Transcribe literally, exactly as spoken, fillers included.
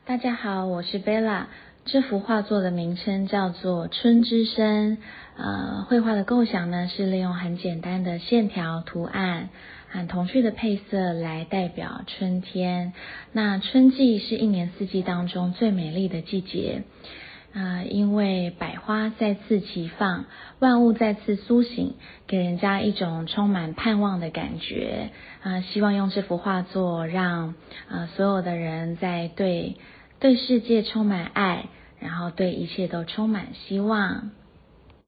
大家好，我是 Bella。这幅画作的名称叫做春之声。呃，绘画的构想呢是利用很简单的线条、图案和童趣的配色来代表春天。那春季是一年四季当中最美丽的季节。呃，因为百花再次齐放，万物再次苏醒，给人家一种充满盼望的感觉。呃，希望用这幅画作让呃所有的人在对对世界充满爱，然后对一切都充满希望。